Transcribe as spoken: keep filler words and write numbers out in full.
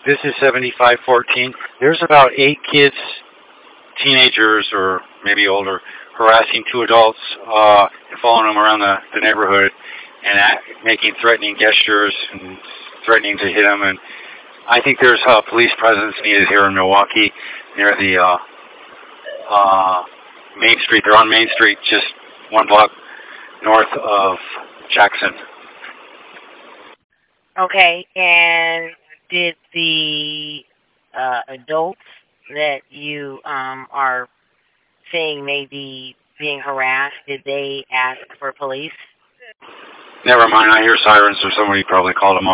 This is seventy-five fourteen. There's about eight kids, teenagers or maybe older, harassing two adults uh, and following them around the, the neighborhood and act, making threatening gestures and threatening to hit them. And I think there's a uh, police presence needed here in Milwaukee near the uh, uh, Main Street. They're on Main Street, just one block north of Jackson. Okay, and did the uh, adults that you um, are seeing may be being harassed, did they ask for police? Never mind, I hear sirens, so somebody probably called them